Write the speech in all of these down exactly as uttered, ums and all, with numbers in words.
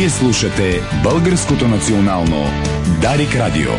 Вие слушате Българското национално Дарик Радио.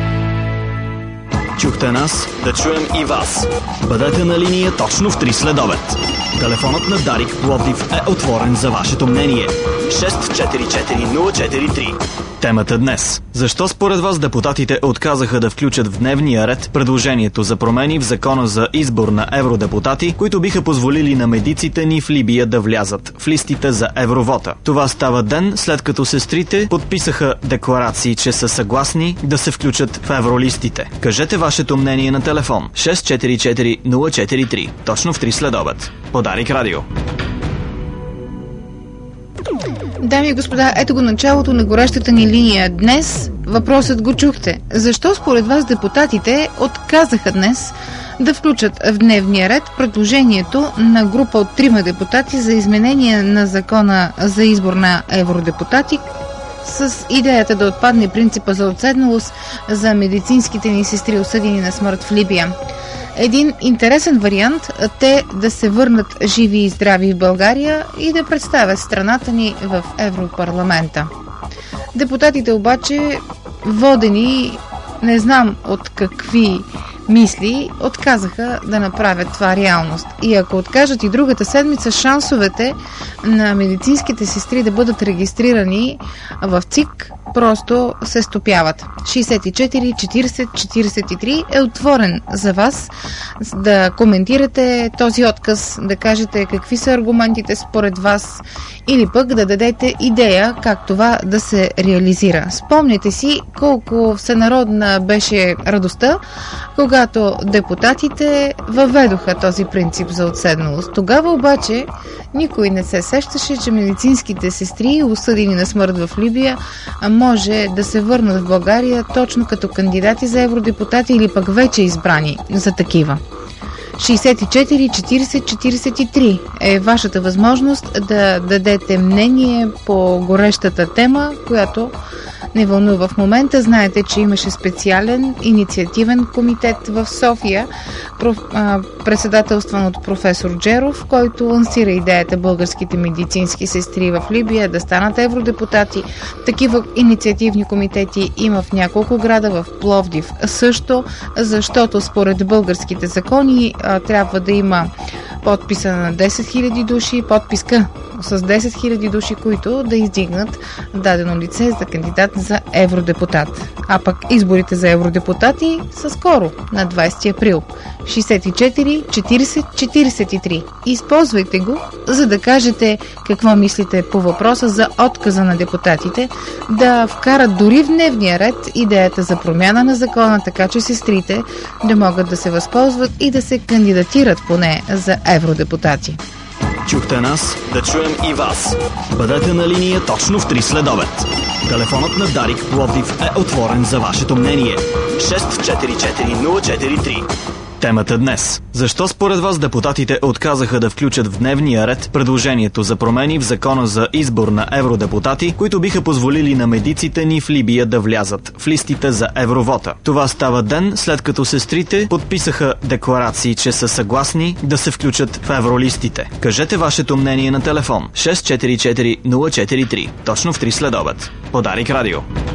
Чухте нас, да чуем и вас. Бъдете на линия точно в три следобед. Телефонът на Дарик Пловдив е отворен за вашето мнение. шест четири четири нула четири три. Темата днес. Защо според вас депутатите отказаха да включат в дневния ред предложението за промени в закона за избор на евродепутати, които биха позволили на медиците ни в Либия да влязат в листите за евровота? Това става ден след като сестрите подписаха декларации, че са съгласни да се включат в евролистите. Кажете вашето мнение на телефон шест четири четири нула четири три. Точно в три следобед. По Дарик Радио. Дами и господа, ето го началото на горещата ни линия. Днес въпросът го чухте. Защо според вас депутатите отказаха днес да включат в дневния ред предложението на група от трима депутати за изменение на закона за избор на евродепутати с идеята да отпадне принципа за отседналост за медицинските ни сестри, осъдени на смърт в Либия? Един интересен вариант те да се върнат живи и здрави в България и да представят страната ни в Европарламента. Депутатите обаче, водени не знам от какви мисли, отказаха да направят това реалност. И ако откажат и другата седмица, шансовете на медицинските сестри да бъдат регистрирани в ЦИК просто се стопяват. шейсет и четири четирийсет четирийсет и три е отворен за вас да коментирате този отказ, да кажете какви са аргументите според вас или пък да дадете идея как това да се реализира. Спомняте си колко всенародна беше радостта, когато депутатите въведоха този принцип за отседналост. Тогава обаче никой не се сещаше, че медицинските сестри, осъдени на смърт в Либия, може да се върнат в България точно като кандидати за евродепутати или пък вече избрани за такива. шейсет и четири четирийсет четирийсет и три е вашата възможност да дадете мнение по горещата тема, която не вълнува в момента. Знаете, че имаше специален инициативен комитет в София, председателстван от професор Джеров, който лансира идеята българските медицински сестри в Либия да станат евродепутати. Такива инициативни комитети има в няколко града, в Пловдив също, защото според българските закони трябва да има подписа на десет хиляди души, подписка с десет хиляди души, които да издигнат дадено лице за кандидат за евродепутат. А пък изборите за евродепутати са скоро, на двайсети април. шейсет и четири четирийсет четирийсет и три. Използвайте го, за да кажете какво мислите по въпроса за отказа на депутатите да вкарат дори в дневния ред идеята за промяна на закона, така че сестрите да могат да се възползват и да се кандидатират поне за евродепутати. Чухте нас, да чуем и вас. Бъдете на линия точно в три следобед. Телефонът на Дарик Пловдив е отворен за вашето мнение. шест четири четири нула четири три. Темата днес. Защо според вас депутатите отказаха да включат в дневния ред предложението за промени в закона за избор на евродепутати, които биха позволили на медиците ни в Либия да влязат в листите за евровота? Това става ден след като сестрите подписаха декларации, че са съгласни да се включат в евролистите. Кажете вашето мнение на телефон шест четири четири нула четири три. Точно в три следобед. По Дарик Радио.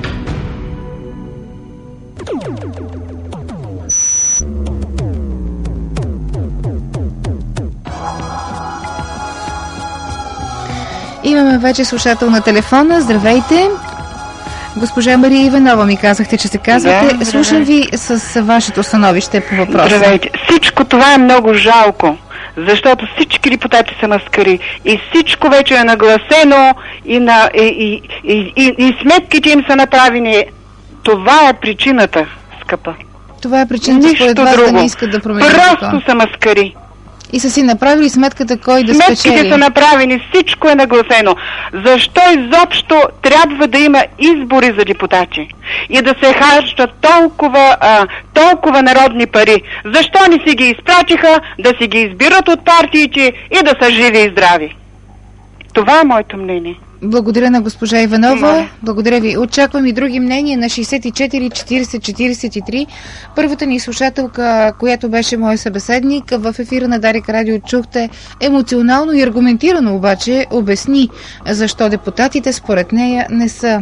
Имаме вече слушател на телефона. Здравейте! Госпожа Мария Иванова ми казахте, че се казвате. Да, слушам ви с вашето становище по въпроса. Здравейте! Всичко това е много жалко, защото всички депутати са маскари и всичко вече е нагласено и, на, и, и, и, и, и сметките им са направени. Това е причината, скъпа. Това е причината, според вас, да не искат да променят закон. Просто са маскари. И са си направили сметката кой да спечели. Сметките са направени, всичко е нагласено. Защо изобщо трябва да има избори за депутати? И да се харчат толкова, а, толкова народни пари? Защо не си ги изпратиха да си ги избират от партиите и да са живи и здрави? Това е моето мнение. Благодаря на госпожа Иванова. Благодаря ви. Очаквам и други мнения на шейсет и четири четирийсет четирийсет и три. Първата ни слушателка, която беше мой събеседник, в ефира на Дарик Радио чухте емоционално и аргументирано обаче обясни защо депутатите според нея не са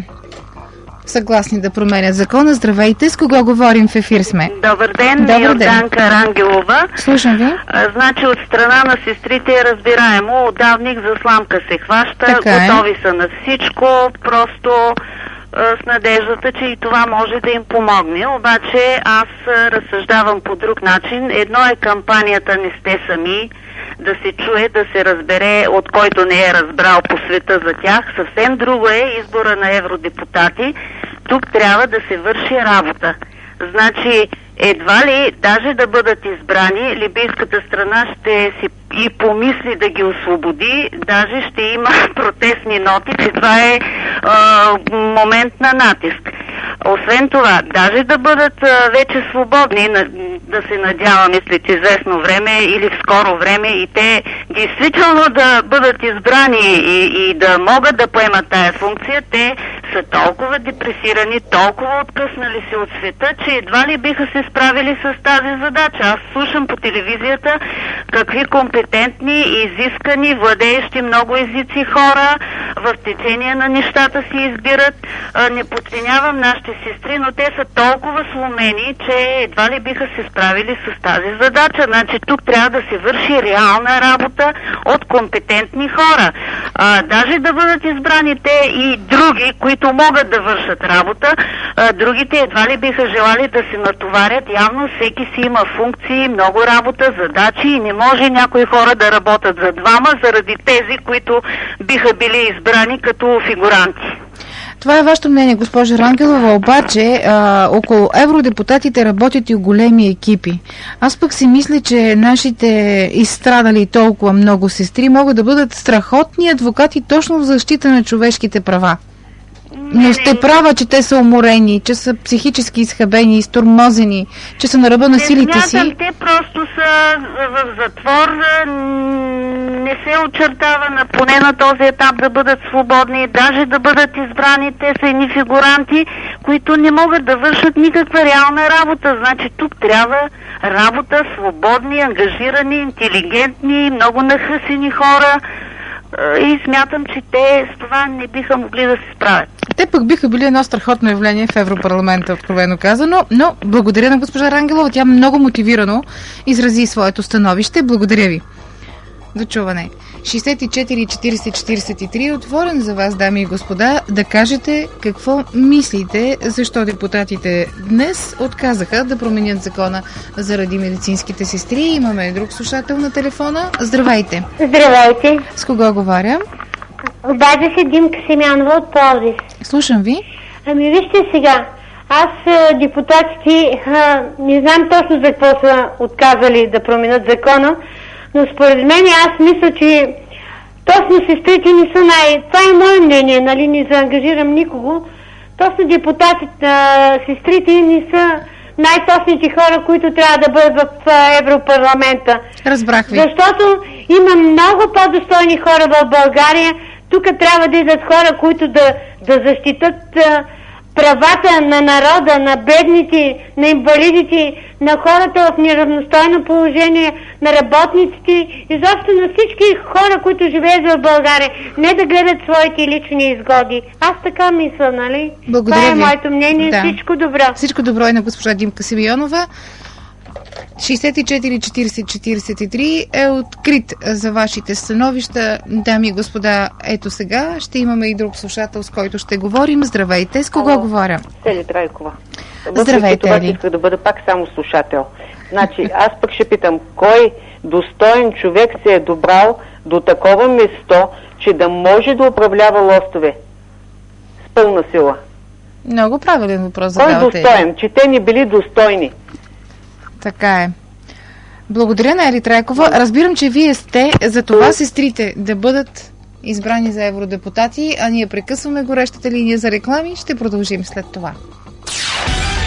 съгласни да променят закона. Здравейте, с кого говорим, в ефир сме? Добър ден, Добър Йорданка Рангелова. Слушам ви. А, значи от страна на сестрите е разбираемо, отдавник за сламка се хваща, така готови е. са на всичко, просто а, с надеждата, че и това може да им помогне. Обаче аз а, разсъждавам по друг начин. Едно е кампанията "Не сте сами", да се чуе, да се разбере от който не е разбрал по света за тях. Съвсем друго е избора на евродепутати. Тук трябва да се върши работа. Значи, едва ли, даже да бъдат избрани, либийската страна ще си и помисли да ги освободи, даже ще има протестни ноти, че това е а, момент на натиск. Освен това, даже да бъдат а, вече свободни, на, да се надяваме след известно време или в скоро време, и те действително да бъдат избрани и, и да могат да поемат тая функция, те са толкова депресирани, толкова откъснали се от света, че едва ли биха се справили с тази задача. Аз слушам по телевизията какви компетентни, изискани, владеещи много езици хора в течение на нещата си избират. А, не подценявам нашите сестри, но те са толкова сломени, че едва ли биха се справили с тази задача. Значи тук трябва да се върши реална работа от компетентни хора. А, даже да бъдат избрани те и други, които могат да вършат работа, а, другите едва ли биха желали да се натоварят. Явно всеки си има функции, много работа, задачи и не може някои хора да работят за двама заради тези, които биха били избрани като фигуранти. Това е вашето мнение, госпожа Рангелова, обаче а, около евродепутатите работят и големи екипи. Аз пък си мисля, че нашите изстрадали толкова много сестри могат да бъдат страхотни адвокати точно в защита на човешките права. Но сте права, че те са уморени, че са психически изхабени, изтормозени, че са на ръба на силите си. Не смятам, те просто са в затвор, не се очертава на, поне на този етап да бъдат свободни, даже да бъдат избрани. Те са едни фигуранти, които не могат да вършат никаква реална работа. Значи тук трябва работа, свободни, ангажирани, интелигентни, много нахъсени хора. И смятам, че те с това не биха могли да се справят. Те пък биха били едно страхотно явление в Европарламента, откровено казано, но благодаря на госпожа Рангелова, тя много мотивирано изрази своето становище. Благодаря ви. До чуване. шейсет и четири четирийсет четирийсет и три е отворен за вас, дами и господа, да кажете какво мислите, защо депутатите днес отказаха да променят закона заради медицинските сестри. Имаме друг слушател на телефона. Здравейте. Здравейте. С кого говоря? Обажда се Димка Симеонова от Пловдив. Слушам ви. Ами вижте сега, аз депутатите а, не знам точно за какво са отказали да променят закона, но според мен аз мисля, че точно сестрите не са най... Това е мое мнение, нали, не заангажирам никого. Точно депутатите, а, сестрите не са най-точните хора, които трябва да бъдат в а, Европарламента. Разбрах ви. Защото има много по-достойни хора в България. Тук трябва да идат хора, които да, да защитат а, правата на народа, на бедните, на инвалидите, на хората в неравностойно положение, на работниците и защо на всички хора, които живеят в България, не да гледат своите лични изгоди. Аз така мисля, нали? Благодаря Това е ви. моето мнение. Да. Всичко добро. Всичко добро и на госпожа Димка Симеонова. шейсет и четири четирийсет четирийсет и три е открит за вашите становища. Дами и господа, ето сега ще имаме и друг слушател, с който ще говорим. Здравейте, с кого Ало. говоря? Цели Трайкова. Здравейте, това Ели. исках да бъда пак само слушател. Значи, аз пък ще питам, кой достоен човек се е добрал до такова место, че да може да управлява лостове с пълна сила? Много правилен въпрос Кой задавате. достоен? Че те не били достойни. Така е. Благодаря на Ели Трайкова. Разбирам, че вие сте за това сестрите да бъдат избрани за евродепутати, а ние прекъсваме горещата линия за реклами. Ще продължим след това.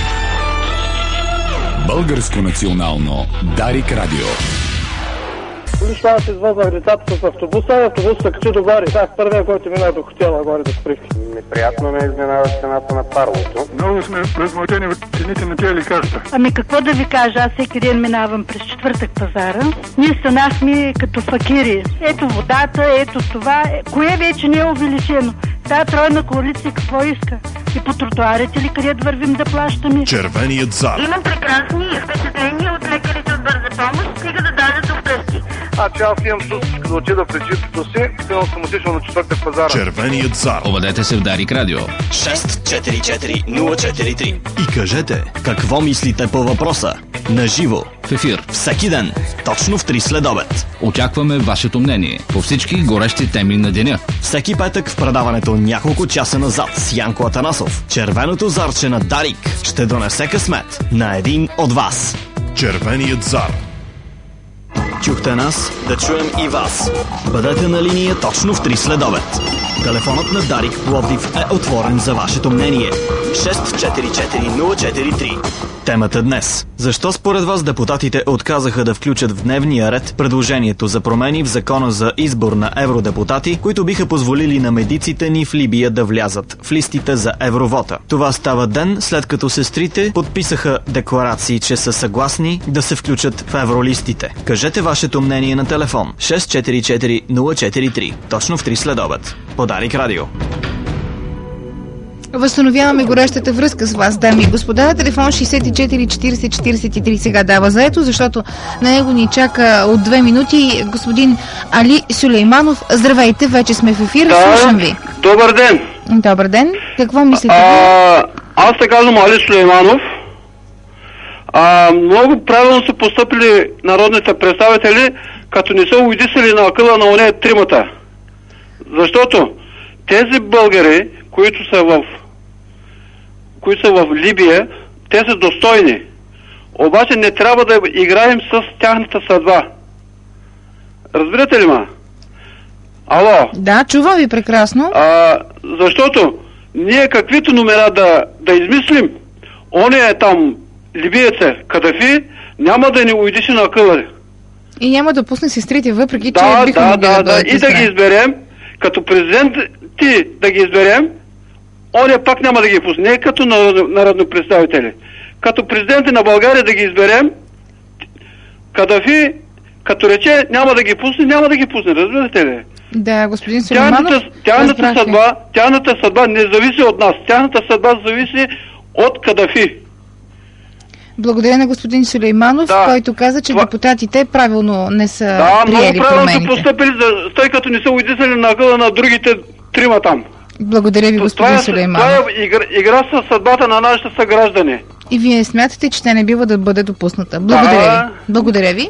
Българско национално Дарик Радио. Лично аз извозвах децата с автобуса и автобус се качи до горе. Бях първия, който мина до хотела горе да сприх. Неприятно ме изненада цената на парлото. Много сме възмутени от цените на тези лекарства. Ами какво да ви кажа, аз всеки ден минавам през четвъртък пазара. Ние станахме като факири. Ето водата, ето това. Кое вече не е увеличено? Тая тройна коалиция какво иска? И по тротуарите ли къде вървим да плащаме? Червеният зар. Имам прекрасни впечатления от лекарите от бърза помощ, стига да дадат до вкъщи. А, че аз имам чувство да отида при чистото си, стигнал съм отишъл на четвъртък пазара. Червеният зар. Обадете се в Дарик Радио. шест четири четири нула четири три. И кажете какво мислите по въпроса. Наживо. В ефир. Всеки ден. Точно в три следобед. Очакваме вашето мнение по всички горещи теми на деня. Всеки петък в предаването няколко часа назад с Янко Атанасов. Червеното зарче на Дарик ще донесе късмет на един от вас. Червеният зар. Чухте нас, да чуем и вас. Бъдете на линия точно в три следобед. Телефонът на Дарик Пловдив е отворен за вашето мнение. шест четири четири нула четири три. Темата днес. Защо според вас депутатите отказаха да включат в дневния ред предложението за промени в закона за избор на евродепутати, които биха позволили на медиците ни в Либия да влязат в листите за евровота? Това става ден след като сестрите подписаха декларации, че са съгласни да се включат в евролистите. Кажете вашето мнение на телефон шест четири четири нула четири три. Точно в три следобед. По Дарик Радио. Възстановяваме горещата връзка с вас, дами и господа. Телефон шейсет и четири четирийсет четирийсет и три сега дава заето, защото на него ни чака от две минути господин Али Сулейманов. Здравейте, вече сме в ефир. Да, слушам ви. Добър ден. Добър ден. Какво мислите? А, аз се казвам Али Сулейманов. А, много правилно са постъпили народните представители, като не са уйдисали на акъла на оне тримата. Защото тези българи, които са в които са в Либия, те са достойни. Обаче не трябва да играем с тяхната съдба. Разбирате ли ма? Ало? Да, чувам ви прекрасно. А, защото ние каквито номера да, да измислим, оня е там либиеца Кадафи, няма да ни уйдише на къла. И няма да пусне сестрите, въпреки да, че биха да, могли да, да да, и да ги изберем, като президент ти да ги изберем, оня пак няма да ги пусне, не като народни представители. Като президенти на България да ги изберем, Кадафи, като рече, няма да ги пусне, няма да ги пусне, разбирате ли? Да, господин Сулейманов, тяхната съдба, тяхната съдба не зависи от нас, тяхната съдба зависи от Кадафи. Благодаря на господин Сулейманов, да, който каза, че това... депутатите правилно не са да, приели промените. Да, много правилно са постъпили, тъй като не са уйдисали на гъла на другите трима там. Благодаря ви, господин това Сулейманов. Това е игра, игра с съдбата на нашите съграждани. И вие смятате, че тя не бива да бъде допусната. Благодаря да. ви. Благодаря ви.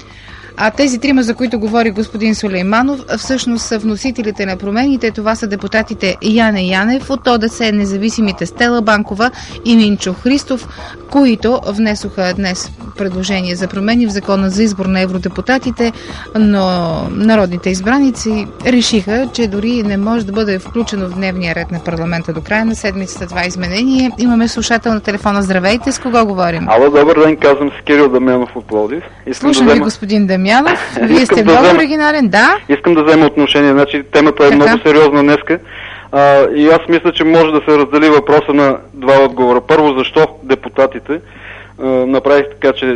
А тези трима, за които говори господин Сулейманов, всъщност са вносителите на промените. Това са депутатите Яне Янев от ОДС, независимите Стела Банкова и Минчо Христов, които внесоха днес предложение за промени в закона за избор на евродепутатите, но народните избраници решиха, че дори не може да бъде включено в дневния ред на парламента до края на седмицата това изменение. Имаме слушател на телефона. Здравейте, с кого говорим? Ало, добър ден, казвам се Кирил Дамянов от Пловдив. Слушам да ви, господин Дамянов. Вие сте много да оригинален, да? Искам да взема отношение. Значи, темата е така много сериозна днеска. А, и аз мисля, че може да се раздели въпроса на два отговора. Първо, защо депутатите а, направих така, че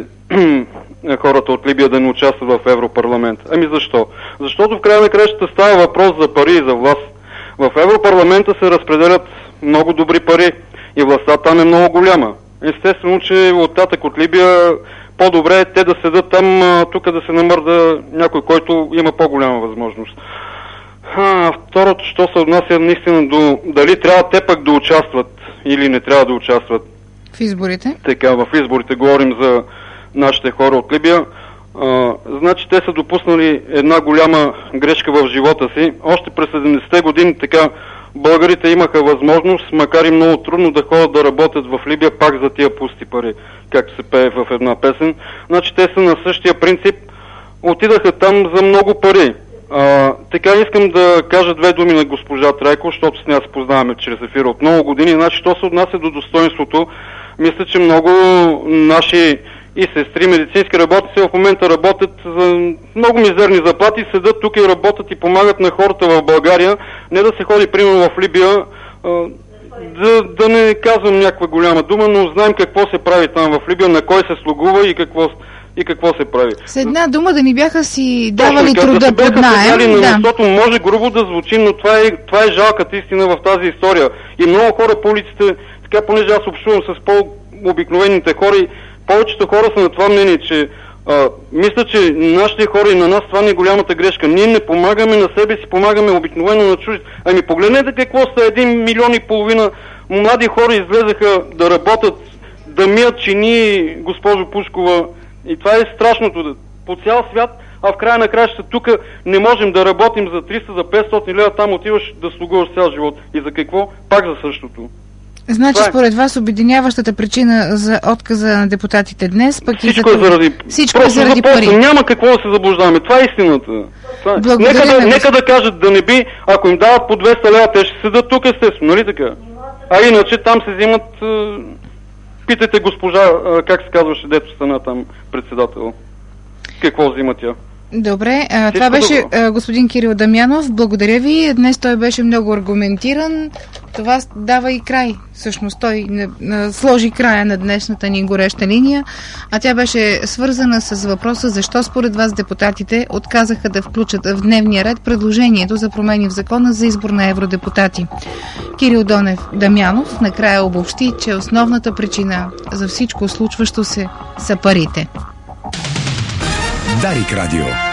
хората от Либия да не участват в Европарламент? Ами защо? Защото в края на кращата става въпрос за пари и за власт. В Европарламента се разпределят много добри пари и властта там е много голяма. Естествено, че оттатък от Либия по-добре е те да седат там, тук да се намърда някой, който има по-голяма възможност. А, второто, що се отнася наистина до дали трябва те пък да участват или не трябва да участват. В изборите? Така, в изборите говорим за нашите хора от Либия. А, значи те са допуснали една голяма грешка в живота си. Още през седемдесетте години така българите имаха възможност, макар и много трудно, да ходят да работят в Либия пак за тия пусти пари, както се пее в една песен. Значи те са на същия принцип, отидаха там за много пари. А, така искам да кажа две думи на госпожа Трайко, защото с нея се познаваме чрез ефира от много години. Значи, що се отнася до достоинството, мисля, че много наши и сестри, медицински работници в момента работят за много мизерни заплати, седат тук и работят и помагат на хората в България, не да се ходи примерно в Либия, да, да не казвам някаква голяма дума, но знаем какво се прави там в Либия, на кой се слугува и какво, и какво се прави. С една дума да ни бяха си давали Точно, труда да под наем. на Да. местото, може грубо да звучи, но това е, това е жалката истина в тази история. И много хора по улиците, така понеже аз общувам с по-обикновените хора, и повечето хора са на това мнение, че а, мисля, че нашите хора и на нас това не е голямата грешка. Ние не помагаме на себе си, помагаме обикновено на чужди. Ами погледнете какво са един милион и половина млади хора излезаха да работят, да мият чини, госпожо Пушкова. И това е страшното. По цял свят, а в края на краищата тук не можем да работим за триста, за петстотин лева, там отиваш да слугуваш цял живот. И за какво? Пак за същото. Значи, Това е. според вас, обединяващата причина за отказа на депутатите днес, пък Всичко и е заради, всичко е просто заради за просто. пари. Няма какво да се заблуждаваме. Това е истината. Това е. Благодаря Нека, да, на нека да кажат да не би, ако им дават по двеста лева, те ще седат тук естествено, нали така? А иначе там се взимат... е, Питайте госпожа, е, как се казваше, дето стана там председател. Какво взима тя? Добре, а, това беше а, господин Кирил Дамянов. Благодаря ви. Днес той беше много аргументиран. Това дава и край. Всъщност той не, не, сложи края на днешната ни гореща линия, а тя беше свързана с въпроса защо според вас депутатите отказаха да включат в дневния ред предложението за промени в закона за избор на евродепутати. Кирил Донев Дамянов накрая обобщи, че основната причина за всичко случващо се са парите. Дарик радио.